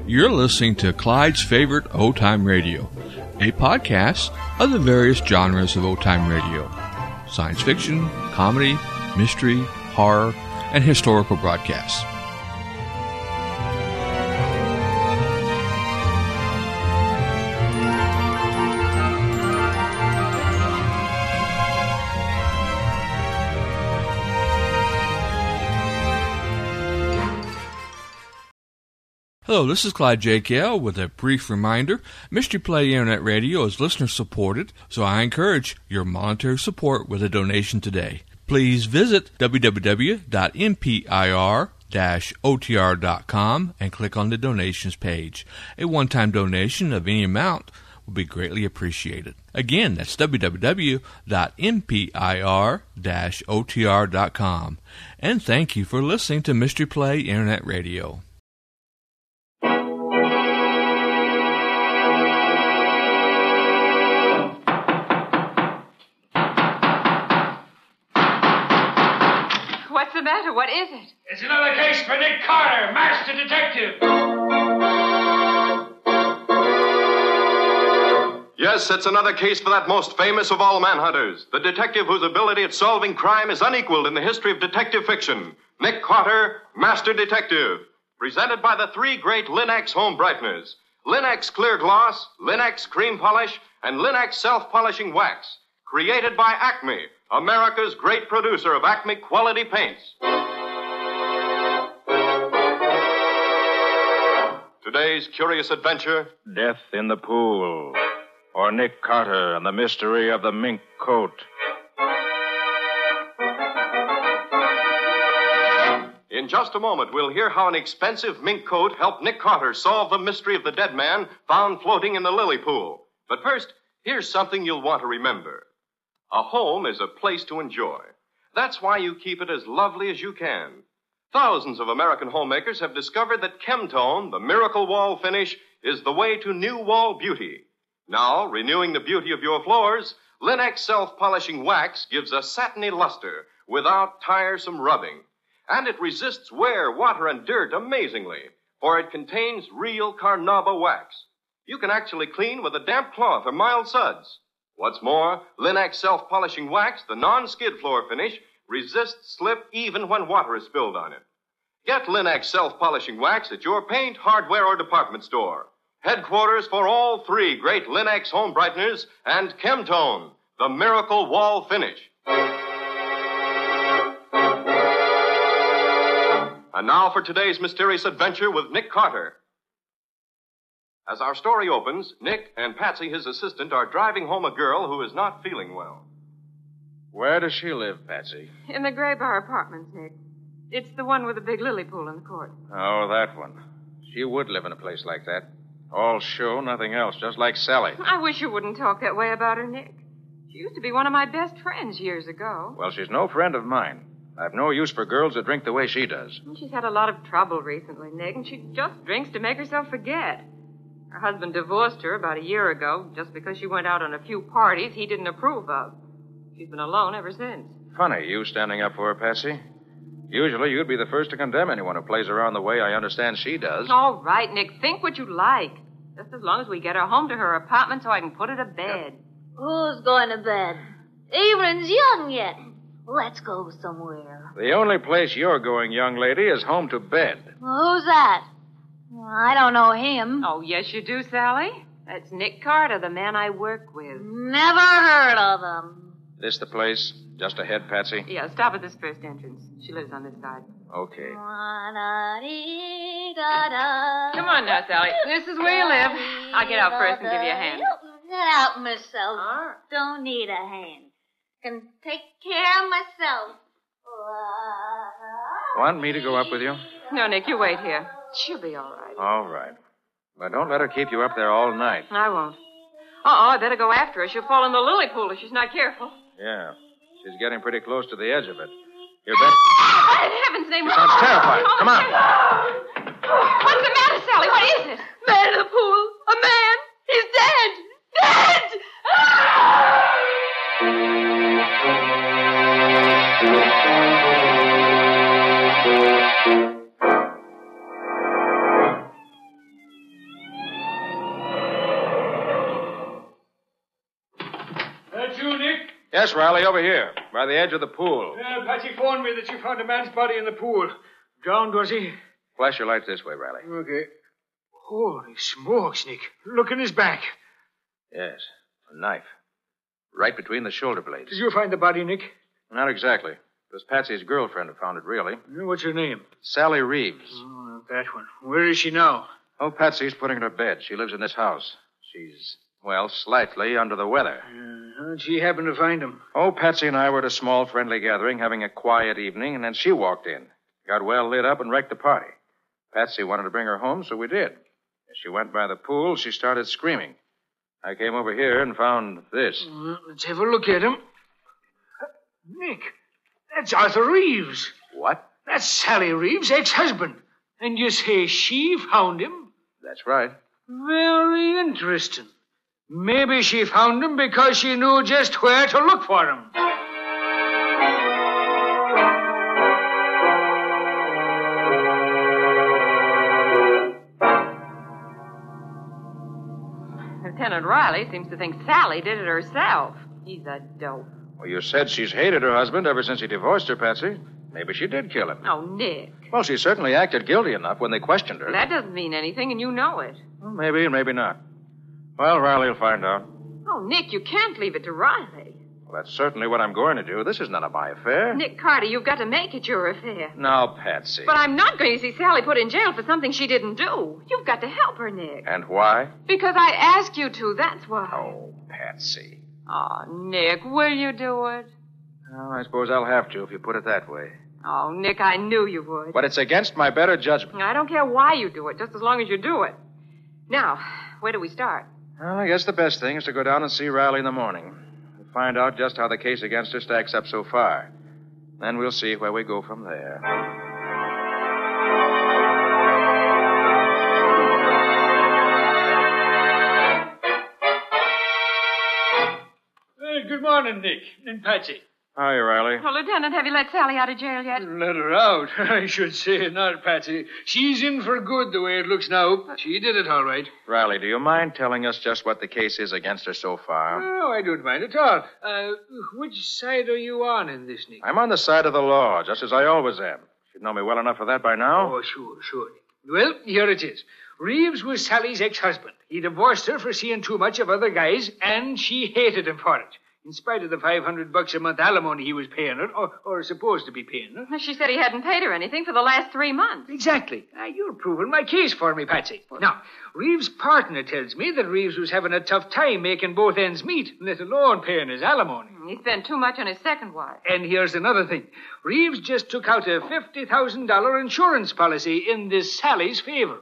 You're listening to Clyde's Favorite Old-Time Radio, a podcast of the various genres of old-time radio: science fiction, comedy, mystery, horror, and historical broadcasts. Hello, this is Clyde J. Kell with a brief reminder. Mystery Play Internet Radio is listener-supported, so I encourage your monetary support with a donation today. Please visit www.mpir-otr.com and click on the donations page. A one-time donation of any amount will be greatly appreciated. Again, that's www.mpir-otr.com. And thank you for listening to Mystery Play Internet Radio. What's the matter? What is it? It's another case for Nick Carter, Master Detective. Yes, it's another case for that most famous of all manhunters, the detective whose ability at solving crime is unequaled in the history of detective fiction. Nick Carter, Master Detective. Presented by the three great Lin-X home brighteners: Lin-X Clear Gloss, Lin-X Cream Polish, and Lin-X Self-Polishing Wax. Created by Acme, America's great producer of Acme quality paints. Today's curious adventure: Death in the Pool, or Nick Carter and the Mystery of the Mink Coat. In just a moment, we'll hear how an expensive mink coat helped Nick Carter solve the mystery of the dead man found floating in the lily pool. But first, here's something you'll want to remember. A home is a place to enjoy. That's why you keep it as lovely as you can. Thousands of American homemakers have discovered that Chemtone, the miracle wall finish, is the way to new wall beauty. Now, renewing the beauty of your floors, Lin-X Self-Polishing Wax gives a satiny luster without tiresome rubbing. And it resists wear, water, and dirt amazingly, for it contains real Carnauba wax. You can actually clean with a damp cloth or mild suds. What's more, Lin-X Self-Polishing Wax, the non-skid floor finish, resists slip even when water is spilled on it. Get Lin-X Self-Polishing Wax at your paint, hardware, or department store. Headquarters for all three great Lin-X home brighteners and Chemtone, the miracle wall finish. And now for today's mysterious adventure with Nick Carter. As our story opens, Nick and Patsy, his assistant, are driving home a girl who is not feeling well. Where does she live, Patsy? In the Gray Bar Apartments, Nick. It's the one with the big lily pool in the court. Oh, that one. She would live in a place like that. All show, nothing else, just like Sally. I wish you wouldn't talk that way about her, Nick. She used to be one of my best friends years ago. Well, she's no friend of mine. I've no use for girls that drink the way she does. She's had a lot of trouble recently, Nick, and she just drinks to make herself forget. Her husband divorced her about a year ago just because she went out on a few parties he didn't approve of. She's been alone ever since. Funny, you standing up for her, Patsy. Usually you'd be the first to condemn anyone who plays around the way I understand she does. All right, Nick, think what you like. Just as long as we get her home to her apartment so I can put her to bed. Who's going to bed? Evening's young yet. Let's go somewhere. The only place you're going, young lady, is home to bed. Well, who's that? I don't know him. Oh, yes, you do, Sally. That's Nick Carter, the man I work with. Never heard of him. This the place? Just ahead, Patsy? Yeah, stop at this first entrance. She lives on this side. Okay. Come on now, Sally. This is where you live. I'll get out first and give you a hand. Get out myself. All right. Don't need a hand. Can take care of myself. Want me to go up with you? No, Nick, you wait here. She'll be all right. All right. But don't let her keep you up there all night. I won't. I better go after her. She'll fall in the lily pool if she's not careful. Yeah. She's getting pretty close to the edge of it. You're better... In heaven's name... She sounds terrified. Come on. What's the matter, Sally? What is it? Man in the pool. A man. He's dead. Dead! Riley, over here, by the edge of the pool. Patsy phoned me that she found a man's body in the pool. Drowned, was he? Flash your lights this way, Riley. Okay. Holy smokes, Nick. Look in his back. Yes, a knife. Right between the shoulder blades. Did you find the body, Nick? Not exactly. It was Patsy's girlfriend who found it, really. What's her name? Sally Reeves. Oh, that one. Where is she now? Oh, Patsy's putting her to bed. She lives in this house. She's, well, slightly under the weather. How'd she happen to find him? Oh, Patsy and I were at a small friendly gathering having a quiet evening, and then she walked in. Got well lit up and wrecked the party. Patsy wanted to bring her home, so we did. As she went by the pool, she started screaming. I came over here and found this. Let's have a look at him. Nick, that's Arthur Reeves. What? That's Sally Reeves' ex-husband. And you say she found him? That's right. Very interesting. Maybe she found him because she knew just where to look for him. Lieutenant Riley seems to think Sally did it herself. He's a dope. Well, you said she's hated her husband ever since he divorced her, Patsy. Maybe she did kill him. Oh, Nick. Well, she certainly acted guilty enough when they questioned her. That doesn't mean anything, and you know it. Well, maybe and maybe not. Well, Riley will find out. Oh, Nick, you can't leave it to Riley. Well, that's certainly what I'm going to do. This is none of my affair. Nick Carter, you've got to make it your affair. Now, Patsy. But I'm not going to see Sally put in jail for something she didn't do. You've got to help her, Nick. And why? Because I asked you to, that's why. Oh, Patsy. Oh, Nick, will you do it? Well, I suppose I'll have to if you put it that way. Oh, Nick, I knew you would. But it's against my better judgment. I don't care why you do it, just as long as you do it. Now, where do we start? Well, I guess the best thing is to go down and see Riley in the morning. We'll find out just how the case against her stacks up so far. Then we'll see where we go from there. Good morning, Nick and Patsy. Hi, Riley. Well, Lieutenant, have you let Sally out of jail yet? Let her out. I should say not, Patsy. She's in for good the way it looks now. She did it all right. Riley, do you mind telling us just what the case is against her so far? Oh, I don't mind at all. Which side are you on in this, Nick? I'm on the side of the law, just as I always am. You'd know me well enough for that by now. Oh, sure. Well, here it is. Reeves was Sally's ex-husband. He divorced her for seeing too much of other guys, and she hated him for it. In spite of the $500 a month alimony he was paying her, or supposed to be paying her. She said he hadn't paid her anything for the last 3 months. Exactly. You're proving my case for me, Patsy. Now, Reeves' partner tells me that Reeves was having a tough time making both ends meet, let alone paying his alimony. He spent too much on his second wife. And here's another thing. Reeves just took out a $50,000 insurance policy in this Sally's favor.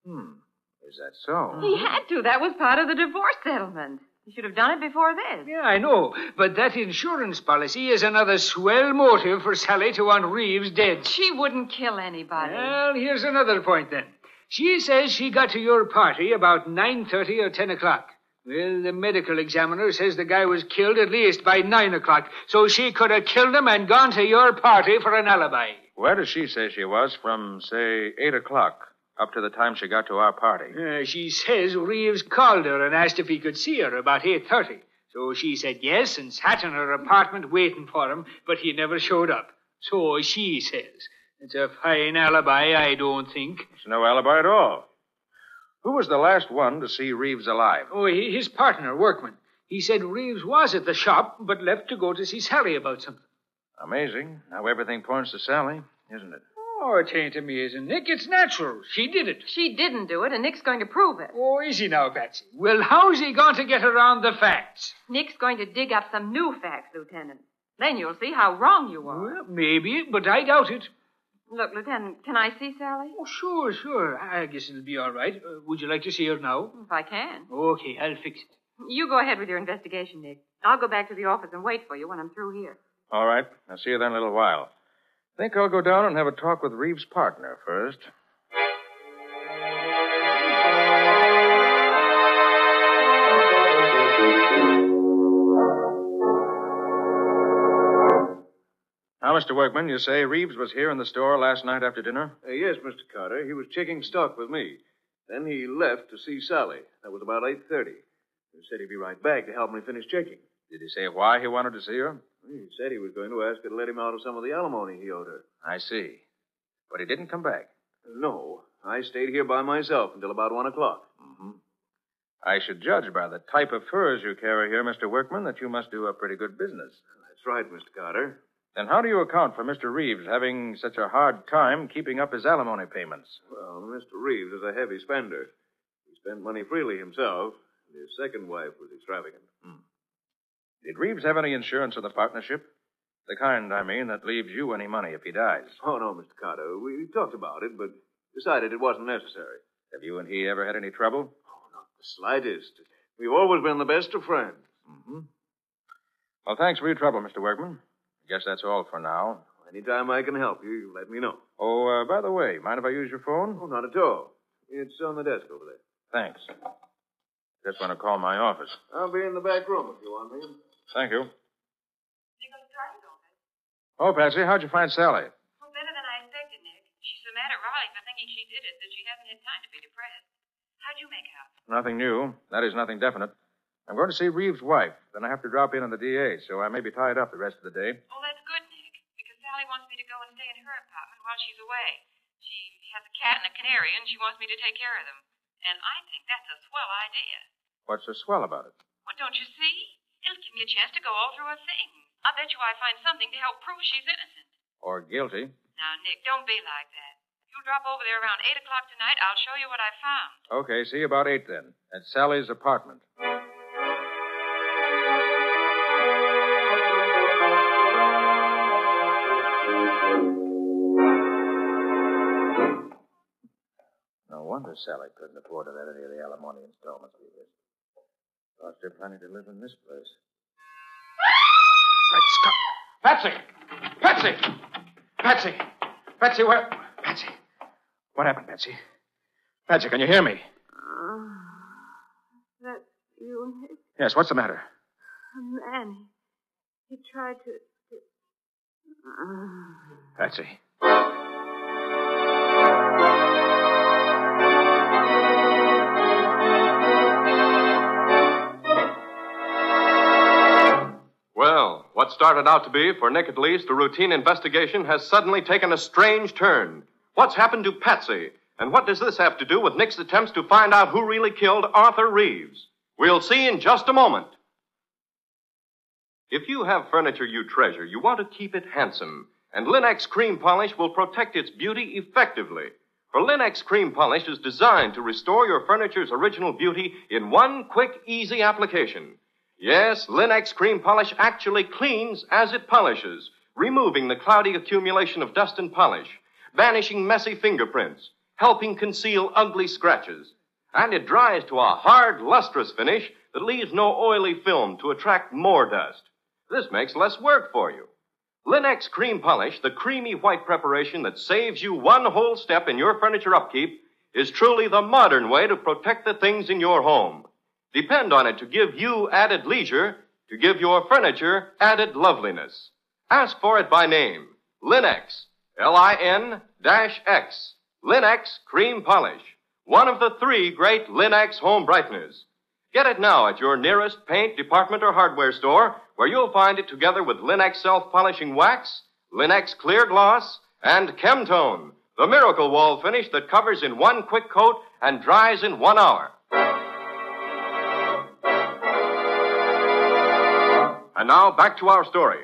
Is that so? He had to. That was part of the divorce settlement. He should have done it before this. Yeah, I know. But that insurance policy is another swell motive for Sally to want Reeves dead. She wouldn't kill anybody. Well, here's another point, then. She says she got to your party about 9:30 or 10 o'clock. Well, the medical examiner says the guy was killed at least by 9 o'clock, so she could have killed him and gone to your party for an alibi. Where does she say she was from, say, 8 o'clock? Up to the time she got to our party. She says Reeves called her and asked if he could see her about 8:30. So she said yes and sat in her apartment waiting for him, but he never showed up. So she says. It's a fine alibi, I don't think. It's no alibi at all. Who was the last one to see Reeves alive? Oh, his partner, Workman. He said Reeves was at the shop, but left to go to see Sally about something. Amazing. How everything points to Sally, isn't it? Oh, it ain't amazing, Nick. It's natural. She did it. She didn't do it, and Nick's going to prove it. Oh, is he now, Patsy? Well, how's he going to get around the facts? Nick's going to dig up some new facts, Lieutenant. Then you'll see how wrong you are. Well, maybe, but I doubt it. Look, Lieutenant, can I see Sally? Oh, sure. I guess it'll be all right. Would you like to see her now? If I can. Okay, I'll fix it. You go ahead with your investigation, Nick. I'll go back to the office and wait for you when I'm through here. All right. I'll see you then in a little while. I think I'll go down and have a talk with Reeves' partner first. Now, Mr. Workman, you say Reeves was here in the store last night after dinner? Yes, Mr. Carter. He was checking stock with me. Then he left to see Sally. That was about 8:30. He said he'd be right back to help me finish checking. Did he say why he wanted to see her? He said he was going to ask her to let him out of some of the alimony he owed her. I see. But he didn't come back. No, I stayed here by myself until about 1 o'clock. Mm-hmm. I should judge by the type of furs you carry here, Mr. Workman, that you must do a pretty good business. That's right, Mr. Carter. Then how do you account for Mr. Reeves having such a hard time keeping up his alimony payments? Well, Mr. Reeves is a heavy spender. He spent money freely himself, and his second wife was extravagant. Did Reeves have any insurance of the partnership? The kind, I mean, that leaves you any money if he dies. Oh, no, Mr. Carter. We talked about it, but decided it wasn't necessary. Have you and he ever had any trouble? Oh, not the slightest. We've always been the best of friends. Mm-hmm. Well, thanks for your trouble, Mr. Workman. I guess that's all for now. Anytime I can help you, you let me know. Oh, by the way, mind if I use your phone? Oh, not at all. It's on the desk over there. Thanks. Just want to call my office. I'll be in the back room if you want me. Thank you. Nicholas Carter's office. Oh, Patsy, how'd you find Sally? Oh, better than I expected, Nick. She's so mad at Riley for thinking she did it that she hasn't had time to be depressed. How'd you make out? Nothing new. That is, nothing definite. I'm going to see Reeves' wife. Then I have to drop in on the DA, so I may be tied up the rest of the day. Oh, that's good, Nick, because Sally wants me to go and stay in her apartment while she's away. She has a cat and a canary, and she wants me to take care of them. And I think that's a swell idea. What's so swell about it? Well, don't you see? It'll give me a chance to go all through her things. I bet you I find something to help prove she's innocent. Or guilty. Now, Nick, don't be like that. If you'll drop over there around 8 o'clock tonight, I'll show you what I found. Okay, see you about 8 then. At Sally's apartment. No wonder Sally couldn't afford to let any of the alimony installments be this. Cost her plenty to live in this place. Great Scott. Patsy! Patsy! Patsy! Patsy, where? Patsy. What happened, Patsy? Patsy, can you hear me? That's you, Nick? Yes, what's the matter? A man. He tried to... Patsy. Well, what started out to be, for Nick at least, a routine investigation has suddenly taken a strange turn. What's happened to Patsy? And what does this have to do with Nick's attempts to find out who really killed Arthur Reeves? We'll see in just a moment. If you have furniture you treasure, you want to keep it handsome. And Linex Cream Polish will protect its beauty effectively. For Linex Cream Polish is designed to restore your furniture's original beauty in one quick, easy application. Yes, Linex Cream Polish actually cleans as it polishes, removing the cloudy accumulation of dust and polish, vanishing messy fingerprints, helping conceal ugly scratches. And it dries to a hard, lustrous finish that leaves no oily film to attract more dust. This makes less work for you. Linex Cream Polish, the creamy white preparation that saves you one whole step in your furniture upkeep, is truly the modern way to protect the things in your home. Depend on it to give you added leisure, to give your furniture added loveliness. Ask for it by name. Linex. L-I-N-X. Linex Cream Polish. One of the 3 great Linex home brighteners. Get it now at your nearest paint, department, or hardware store, where you'll find it together with Linex self-polishing wax, Linex clear gloss, and Chemtone, the miracle wall finish that covers in one quick coat and dries in 1 hour. And now, back to our story.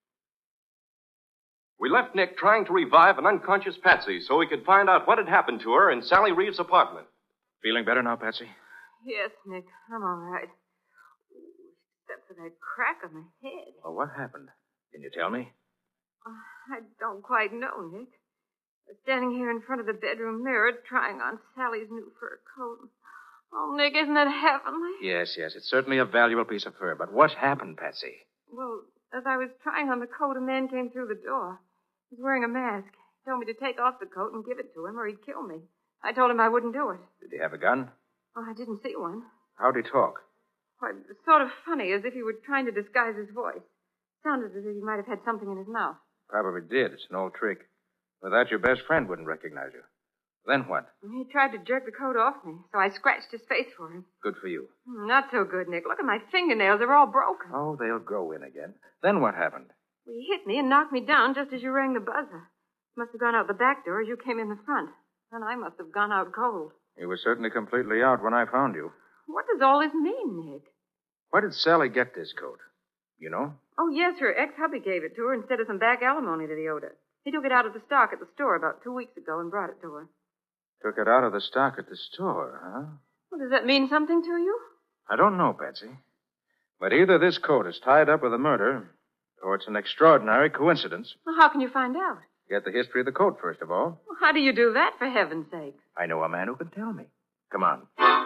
We left Nick trying to revive an unconscious Patsy so we could find out what had happened to her in Sally Reeves' apartment. Feeling better now, Patsy? Yes, Nick, I'm all right. Except for that crack on the head. Well, what happened? Can you tell me? I don't quite know, Nick. I was standing here in front of the bedroom mirror trying on Sally's new fur coat. Oh, Nick, isn't it heavenly? Yes, it's certainly a valuable piece of fur. But what happened, Patsy? Well, as I was trying on the coat, a man came through the door. He was wearing a mask. He told me to take off the coat and give it to him or he'd kill me. I told him I wouldn't do it. Did he have a gun? Oh, I didn't see one. How'd he talk? Well, it was sort of funny, as if he were trying to disguise his voice. Sounded as if he might have had something in his mouth. Probably did. It's an old trick. With that, your best friend wouldn't recognize you. Then what? He tried to jerk the coat off me, so I scratched his face for him. Good for you. Not so good, Nick. Look at my fingernails. They're all broken. Oh, they'll grow in again. Then what happened? Well, he hit me and knocked me down just as you rang the buzzer. Must have gone out the back door as you came in the front. Then I must have gone out cold. You were certainly completely out when I found you. What does all this mean, Nick? Where did Sally get this coat? You know? Oh, yes, her ex-hubby gave it to her instead of some back alimony that he owed her. He took it out of the stock at the store about 2 weeks ago and brought it to her. Took it out of the stock at the store, huh? Well, does that mean something to you? I don't know, Patsy. But either this coat is tied up with a murder, or it's an extraordinary coincidence. Well, how can you find out? Get the history of the coat, first of all. Well, how do you do that, for heaven's sake? I know a man who can tell me. Come on.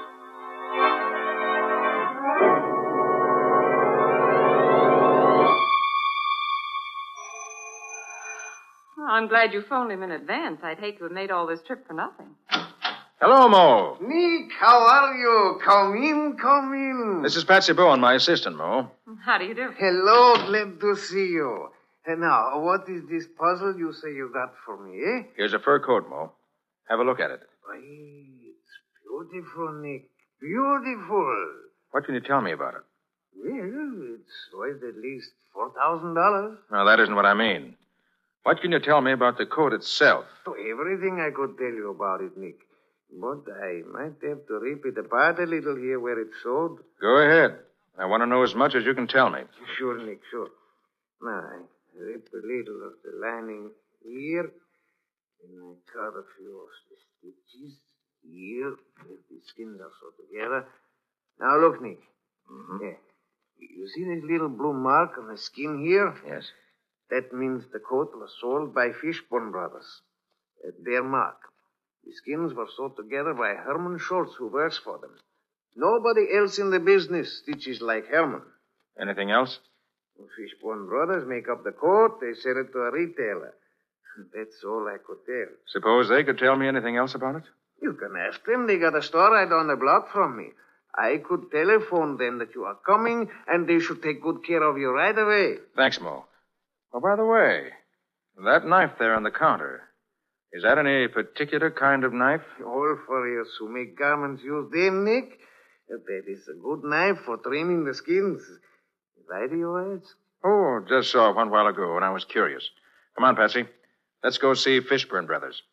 Well, I'm glad you phoned him in advance. I'd hate to have made all this trip for nothing. Hello, Mo. Nick, how are you? Come in, come in. This is Patsy Bowen, my assistant, Mo. How do you do? Hello, glad to see you. And now, what is this puzzle you say you got for me, eh? Here's a fur coat, Mo. Have a look at it. Why, it's beautiful, Nick. Beautiful. What can you tell me about it? Well, it's worth at least $4,000. No, that isn't what I mean. What can you tell me about the coat itself? Oh, everything I could tell you about it, Nick. But I might have to rip it apart a little here where it's sewed. Go ahead. I want to know as much as you can tell me. Sure, Nick, sure. Now, I rip a little of the lining here, and I cut a few of the stitches here, if the skins are sewed together. Now, look, Nick. Mm-hmm. Yeah. You see this little blue mark on the skin here? Yes. That means the coat was sold by Fishburne Brothers. Their mark. The skins were sewed together by Herman Schultz, who works for them. Nobody else in the business stitches like Herman. Anything else? Fishburne Brothers make up the coat. They sell it to a retailer. That's all I could tell. Suppose they could tell me anything else about it? You can ask them. They got a store right down the block from me. I could telephone them that you are coming, and they should take good care of you right away. Thanks, Mo. Oh, by the way, that knife there on the counter, is that any particular kind of knife? All for us who make garments use them, Nick. That is a good knife for trimming the skins. Why do you ask? Oh, just saw it one while ago, and I was curious. Come on, Patsy. Let's go see Fishburne Brothers.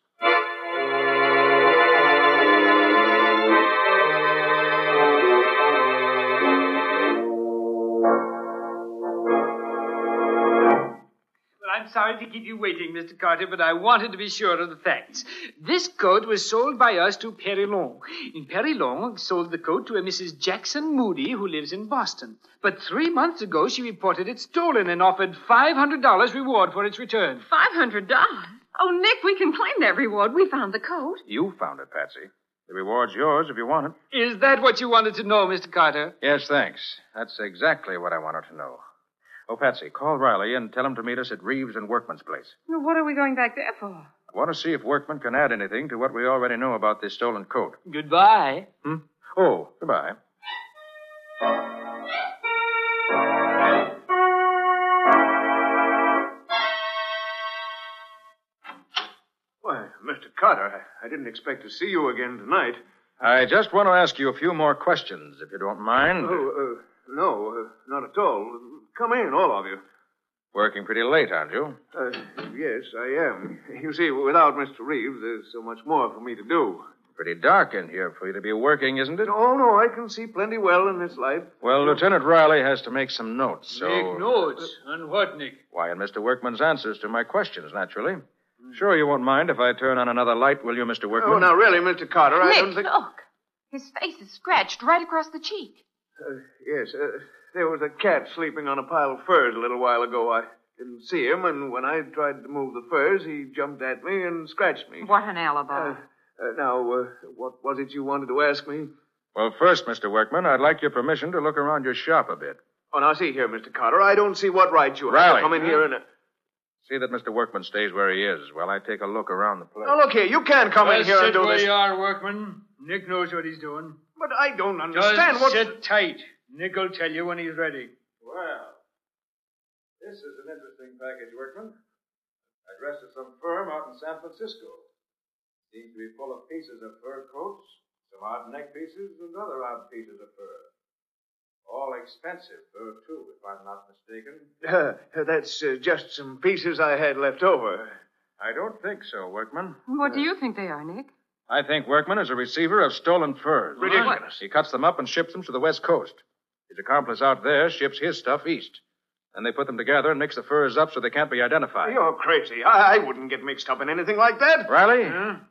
I'm sorry to keep you waiting, Mr. Carter, but I wanted to be sure of the facts. This coat was sold by us to Perilon. And Perilon sold the coat to a Mrs. Jackson Moody, who lives in Boston. But 3 months ago, she reported it stolen and offered $500 reward for its return. $500? Oh, Nick, we can claim that reward. We found the coat. You found it, Patsy. The reward's yours if you want it. Is that what you wanted to know, Mr. Carter? Yes, thanks. That's exactly what I wanted to know. Oh, Patsy, call Riley and tell him to meet us at Reeves and Workman's place. Well, what are we going back there for? I want to see if Workman can add anything to what we already know about this stolen coat. Goodbye. Oh, goodbye. Why, Mr. Carter, I didn't expect to see you again tonight. I just want to ask you a few more questions, if you don't mind. No, not at all. Come in, all of you. Working pretty late, aren't you? Yes, I am. You see, without Mr. Reeves, there's so much more for me to do. Pretty dark in here for you to be working, isn't it? Oh, no, I can see plenty well in this light. Well, Lieutenant Riley has to make some notes, so... Make notes? On what, Nick? Why, in Mr. Workman's answers to my questions, naturally. Sure you won't mind if I turn on another light, will you, Mr. Workman? Oh, now, really, Mr. Carter, I don't Nick, think... look. His face is scratched right across the cheek. Yes, there was a cat sleeping on a pile of furs a little while ago. I didn't see him, and when I tried to move the furs, he jumped at me and scratched me. What an alibi. Now, what was it you wanted to ask me? Well, first, Mr. Workman, I'd like your permission to look around your shop a bit. Oh, now, see here, Mr. Carter. I don't see what right you have Riley. to come in here and... See that Mr. Workman stays where he is while I take a look around the place. Now, look here. You can't come in here and do where this. you are, Workman. Nick knows what he's doing. But I don't understand Just what... sit tight. Nick will tell you when he's ready. Well, this is an interesting package, Workman. Addressed to some firm out in San Francisco. Seems to be full of pieces of fur coats, some odd neck pieces, and other odd pieces of fur. All expensive fur, too, if I'm not mistaken. That's just some pieces I had left over. I don't think so, Workman. What do you think they are, Nick? I think Workman is a receiver of stolen furs. Ridiculous. He cuts them up and ships them to the West Coast. His accomplice out there ships his stuff east. Then they put them together and mix the furs up so they can't be identified. You're crazy. I wouldn't get mixed up in anything like that. Riley?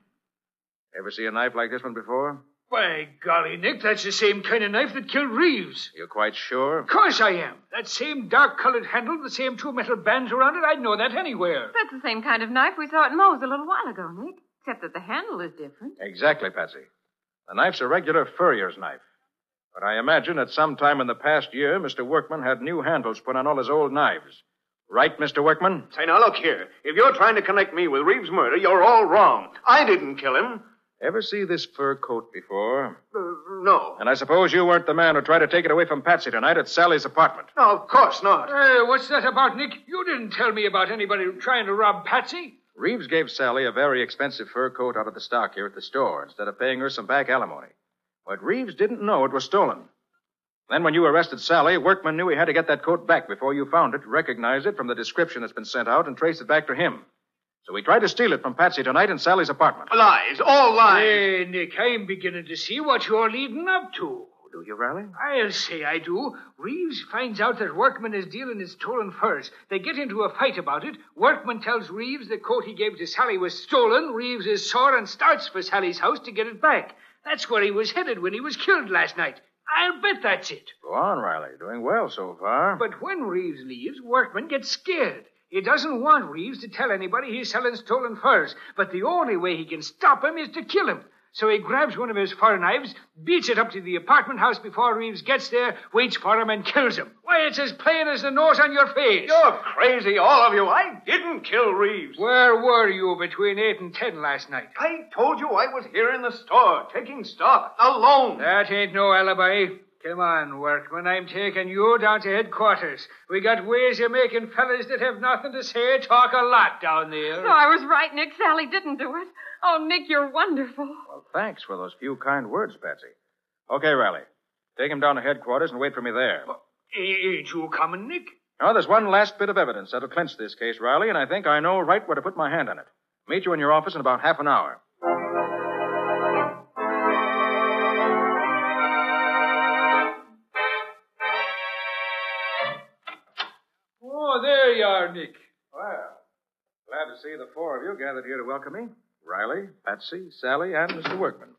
Ever see a knife like this one before? By golly, Nick, that's the same kind of knife that killed Reeves. You're quite sure? Of course I am. That same dark-colored handle, the same two metal bands around it, I'd know that anywhere. That's the same kind of knife we saw at Moe's a little while ago, Nick. Except that the handle is different. Exactly, Patsy. The knife's a regular furrier's knife. But I imagine at some time in the past year, Mr. Workman had new handles put on all his old knives. Right, Mr. Workman? Say, now, look here. If you're trying to connect me with Reeves' murder, you're all wrong. I didn't kill him. Ever see this fur coat before? No. And I suppose you weren't the man who tried to take it away from Patsy tonight at Sally's apartment. No, of course not. Hey, what's that about, Nick? You didn't tell me about anybody trying to rob Patsy. Reeves gave Sally a very expensive fur coat out of the stock here at the store instead of paying her some back alimony. But Reeves didn't know it was stolen. Then when you arrested Sally, Workman knew he had to get that coat back before you found it, recognize it from the description that's been sent out, and trace it back to him. So he tried to steal it from Patsy tonight in Sally's apartment. Lies. All lies. Hey, Nick, I'm beginning to see what you're leading up to. Do you, Riley? I'll say I do. Reeves finds out that Workman is dealing in stolen furs. They get into a fight about it. Workman tells Reeves the coat he gave to Sally was stolen. Reeves is sore and starts for Sally's house to get it back. That's where he was headed when he was killed last night. I'll bet that's it. Go on, Riley. Doing well so far. But when Reeves leaves, Workman gets scared. He doesn't want Reeves to tell anybody he's selling stolen furs. But the only way he can stop him is to kill him. So he grabs one of his fur knives, beats it up to the apartment house before Reeves gets there, waits for him, and kills him. Why, it's as plain as the nose on your face. You're crazy, all of you. I didn't kill Reeves. Where were you between 8 and 10 last night? I told you I was here in the store, taking stock, alone. That ain't no alibi. Come on, Workman. I'm taking you down to headquarters. We got ways of making fellas that have nothing to say talk a lot down there. So I was right, Nick. Sally didn't do it. Oh, Nick, you're wonderful. Well, thanks for those few kind words, Patsy. Okay, Riley. Take him down to headquarters and wait for me there. Ain't you coming, Nick? Now, there's one last bit of evidence that'll clinch this case, Riley, and I think I know right where to put my hand on it. Meet you in your office in about half an hour. Oh, there you are, Nick. Well, glad to see the four of you gathered here to welcome me. Riley, Patsy, Sally, and Mr. Workman.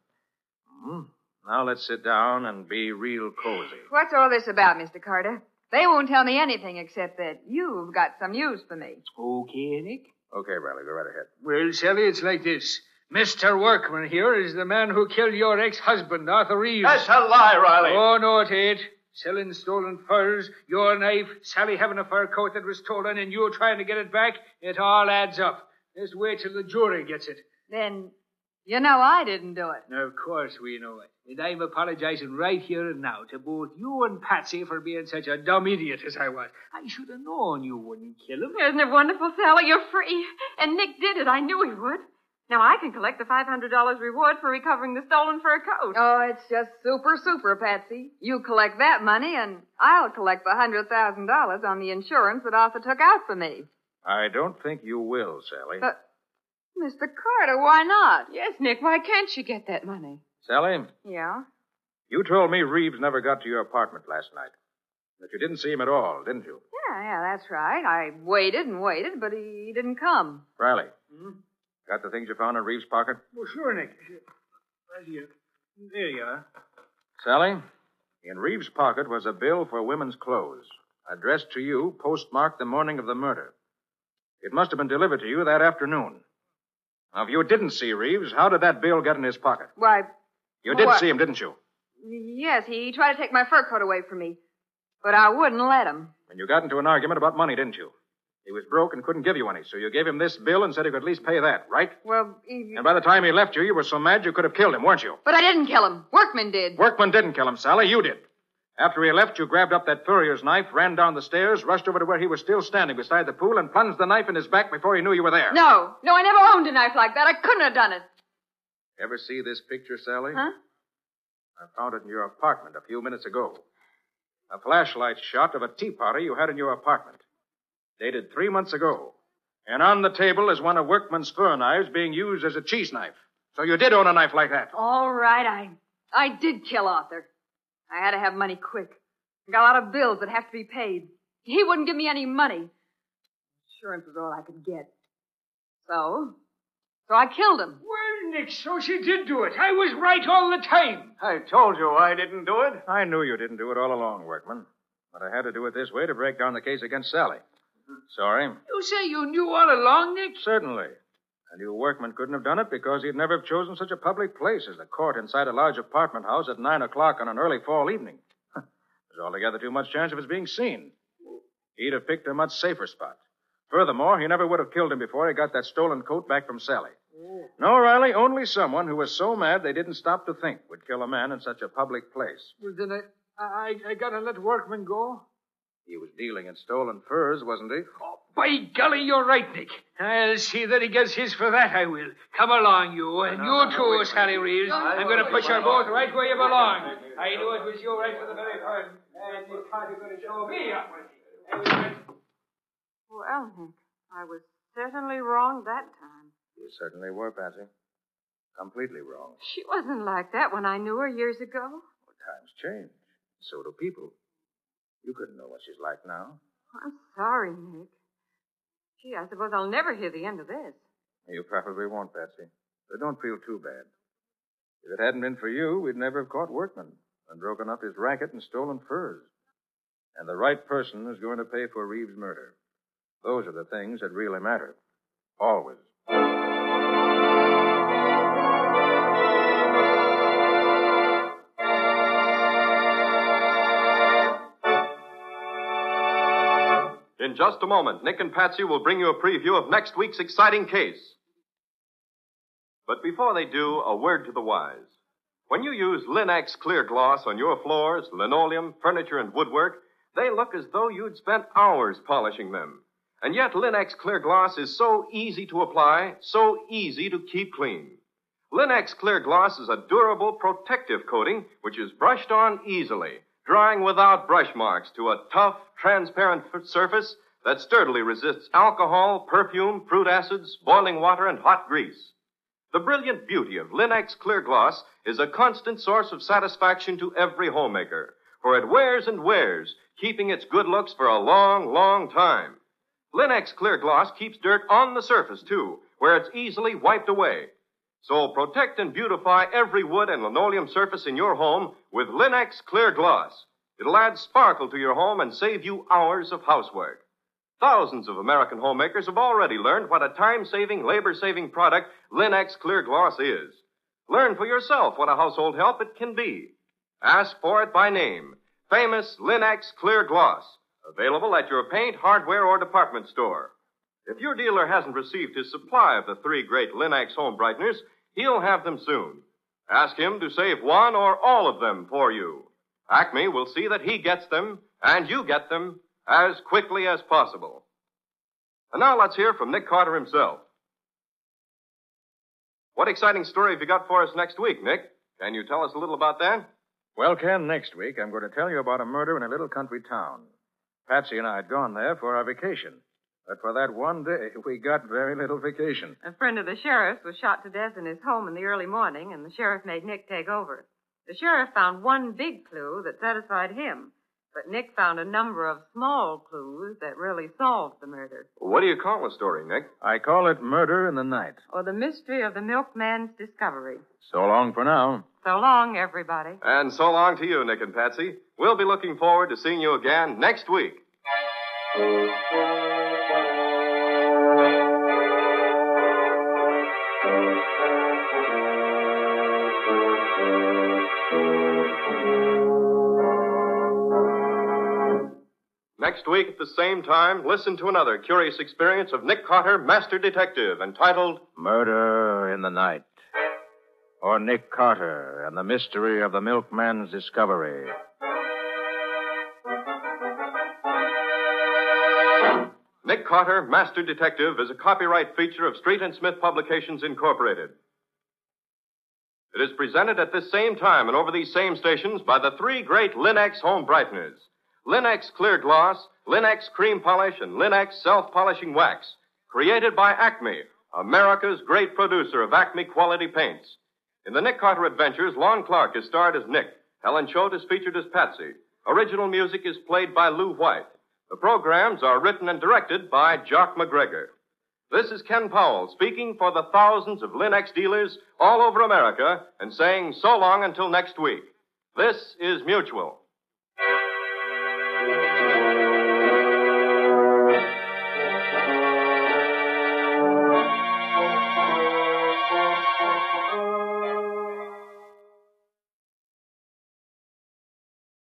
Now let's sit down and be real cozy. What's all this about, Mr. Carter? They won't tell me anything except that you've got some news for me. Okay, Nick. Okay, Riley, go right ahead. Well, Sally, it's like this. Mr. Workman here is the man who killed your ex-husband, Arthur Reeves. That's a lie, Riley. Oh, no, it ain't. Selling stolen furs, your knife, Sally having a fur coat that was stolen, and you trying to get it back, it all adds up. Just wait till the jury gets it. Then, you know I didn't do it. Of course we know it. And I'm apologizing right here and now to both you and Patsy for being such a dumb idiot as I was. I should have known you wouldn't kill him. Isn't it wonderful, Sally? You're free. And Nick did it. I knew he would. Now I can collect the $500 reward for recovering the stolen fur coat. Oh, it's just super, Patsy. You collect that money, and I'll collect the $100,000 on the insurance that Arthur took out for me. I don't think you will, Sally. But, Mr. Carter, why not? Yes, Nick, why can't she get that money? Sally, Yeah? you told me Reeves never got to your apartment last night. That you didn't see him at all, didn't you? Yeah, that's right. I waited and waited, but he didn't come. Riley, got the things you found in Reeves' pocket? Well, sure, Nick. Right here. There you are. Sally, in Reeves' pocket was a bill for women's clothes, addressed to you, postmarked the morning of the murder. It must have been delivered to you that afternoon. Now, if you didn't see Reeves, how did that bill get in his pocket? Why, You did see him, didn't you? yes, he tried to take my fur coat away from me, but I wouldn't let him. And you got into an argument about money, didn't you? He was broke and couldn't give you any, so you gave him this bill and said he could at least pay that, right? Well, And by the time he left you, you were so mad you could have killed him, weren't you? But I didn't kill him. Workman did. Workman didn't kill him, Sally. You did. After he left, you grabbed up that furrier's knife, ran down the stairs, rushed over to where he was still standing beside the pool, and plunged the knife in his back before he knew you were there. No, I never owned a knife like that. I couldn't have done it. Ever see this picture, Sally? Huh? I found it in your apartment a few minutes ago. A flashlight shot of a tea party you had in your apartment. Dated 3 months ago. And on the table is one of Workman's fur knives being used as a cheese knife. So you did own a knife like that. All right, I did kill Arthur. I had to have money quick. I got a lot of bills that have to be paid. He wouldn't give me any money. Insurance was all I could get. So I killed him. Well, Nick, so she did do it. I was right all the time. I told you I didn't do it. I knew you didn't do it all along, Workman. But I had to do it this way to break down the case against Sally. Sorry. You say you knew all along, Nick? Certainly. And you Workman couldn't have done it because he'd never have chosen such a public place as the court inside a large apartment house at 9 o'clock on an early fall evening. There's altogether too much chance of his being seen. He'd have picked a much safer spot. Furthermore, he never would have killed him before he got that stolen coat back from Sally. No, Riley, only someone who was so mad they didn't stop to think would kill a man in such a public place. Well, then I gotta let Workman go. He was dealing in stolen furs, wasn't he? Oh, by golly, you're right, Nick. I'll see that he gets his for that, I will. Come along, you. And you too, Sally Reeves. I'm going to put you both right where you belong. I knew it was you right from the very first. And you can't going to show me up with you. Well, Nick, I was certainly wrong that time. You certainly were, Patsy. Completely wrong. She wasn't like that when I knew her years ago. Well, times change. So do people. You couldn't know what she's like now. I'm sorry, Nick. Gee, I suppose I'll never hear the end of this. You probably won't, Patsy. But don't feel too bad. If it hadn't been for you, we'd never have caught Workman and broken up his racket and stolen furs. And the right person is going to pay for Reeves' murder. Those are the things that really matter. Always. In just a moment, Nick and Patsy will bring you a preview of next week's exciting case. But before they do, a word to the wise. When you use Lin-X Clear Gloss on your floors, linoleum, furniture, and woodwork, they look as though you'd spent hours polishing them. And yet Lin-X Clear Gloss is so easy to apply, so easy to keep clean. Lin-X Clear Gloss is a durable, protective coating which is brushed on easily, drying without brush marks to a tough, transparent surface that sturdily resists alcohol, perfume, fruit acids, boiling water, and hot grease. The brilliant beauty of Lin-X Clear Gloss is a constant source of satisfaction to every homemaker, for it wears and wears, keeping its good looks for a long, long time. Lin-X Clear Gloss keeps dirt on the surface, too, where it's easily wiped away. So protect and beautify every wood and linoleum surface in your home with Lin-X Clear Gloss. It'll add sparkle to your home and save you hours of housework. Thousands of American homemakers have already learned what a time-saving, labor-saving product Lin-X Clear Gloss is. Learn for yourself what a household help it can be. Ask for it by name. Famous Lin-X Clear Gloss. Available at your paint, hardware, or department store. If your dealer hasn't received his supply of the 3 great Lin-X home brighteners, he'll have them soon. Ask him to save one or all of them for you. Acme will see that he gets them, and you get them, as quickly as possible. And now let's hear from Nick Carter himself. What exciting story have you got for us next week, Nick? Can you tell us a little about that? Well, Ken, next week I'm going to tell you about a murder in a little country town. Patsy and I had gone there for our vacation. But for that one day, we got very little vacation. A friend of the sheriff's was shot to death in his home in the early morning, and the sheriff made Nick take over. The sheriff found one big clue that satisfied him, but Nick found a number of small clues that really solved the murder. What do you call the story, Nick? I call it Murder in the Night. Or the mystery of the milkman's discovery. So long for now. So long, everybody. And so long to you, Nick and Patsy. We'll be looking forward to seeing you again next week. Next week at the same time, listen to another curious experience of Nick Carter, Master Detective, entitled Murder in the Night. Or Nick Carter and the Mystery of the Milkman's Discovery. Nick Carter, Master Detective, is a copyright feature of Street and Smith Publications, Incorporated. It is presented at this same time and over these same stations by the three great Linex home brighteners. Linex Clear Gloss, Linex Cream Polish, and Linex Self-Polishing Wax. Created by Acme, America's great producer of Acme quality paints. In the Nick Carter Adventures, Lon Clark is starred as Nick. Helen Choate is featured as Patsy. Original music is played by Lou White. The programs are written and directed by Jock McGregor. This is Ken Powell speaking for the thousands of Linex dealers all over America and saying so long until next week. This is Mutual.